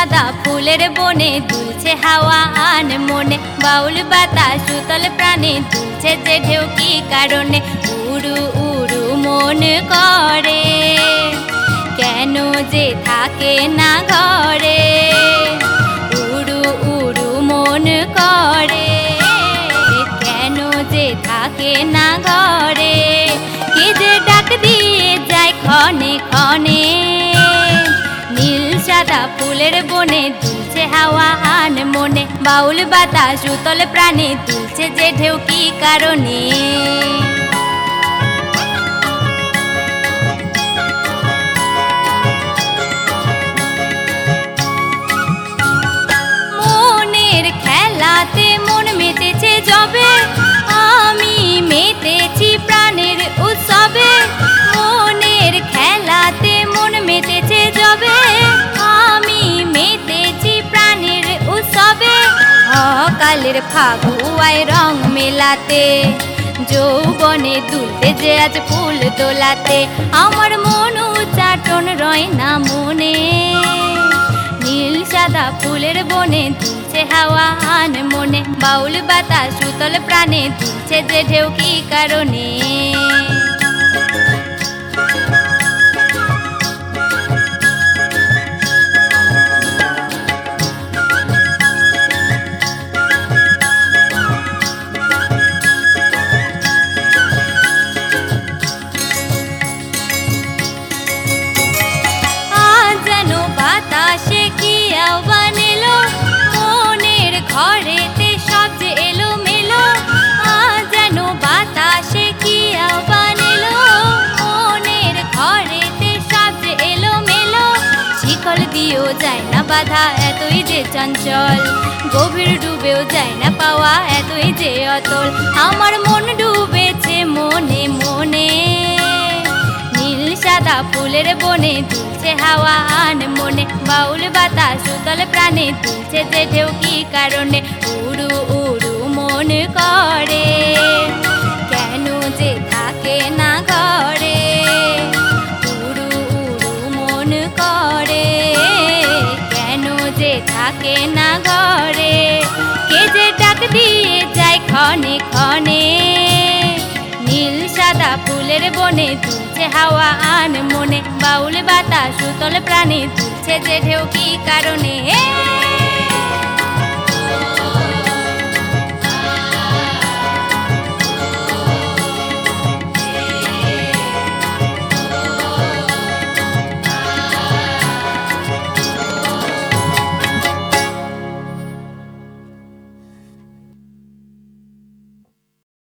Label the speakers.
Speaker 1: সাদা ফুলের বনে দুলছে হাওয়া আন মনে, বাউল বাতাস সুতল প্রাণে দুলছে যে ঢেউ কি কারণে, উড়ু উড়ু মন করে কেন যে থাকে না ঘরে, উড়ু উড়ু মন করে কেন যে থাকে না ঘরে, কে যে ডাক দিয়ে যায় ক্ষণে ক্ষণে, নীল সাদা ফুলের বনে দুলছে হাওয়া আন মনে, বাউল বাতাস সুতল প্রাণে দুলছে যে ঢেউ কি কারণে। মনের খেলাতে মন মেতেছে যবে, আমি মেতেছি প্রাণের উৎসবে, মনের খেলাতে মন মেতেছে যবে, আমি মেতেছি প্রাণের উৎসবে, অকালের ফাগুয়ায় রং মেলাতে, যৌবনে দুলতে যে আজ ফুল দোলাতে, আমার মন উচ্চাটন রয় না মনে, নীল সাদা ফুলের বনে দুলছে হাওয়া আন মনে, বাউল বাতাস সুতল প্রাণে দুলছে যে ঢেউ কি কারণে। বাতাসে কি আহ্বান এলো, মনের ঘরেতে সব যে এলো মেলো, যেন বাতাসে কি আহ্বান এলো, মনের ঘরেতে সব যে এলো মেলো, শিকল দিয়েও যায় না বাধা এতই যে চঞ্চল, গভীর ডুবেও যায় না পাওয়া এতই যে অতল, আমার মন ডুবেছে মনে মনে, নীল সাদা ফুলের বনে দুলছে হাওয়া আন মনে, বাউল বাতাস সুতল প্রাণে দুলছে যে ঢেউ কি কারণে, উড়ু উড়ু মন করে কেন যে থাকে না ঘরে, উড়ু উড়ু মন করে কেন যে থাকে না ঘরে, কে যে ডাক দিয়ে যায় ক্ষণে ক্ষণে, নীল সাদা ফুলের বনে দুলছে হাওয়া আন মনে, বাউল বাতাস সুতল প্রাণে দুলছে যে ঢেউ কি কারণে।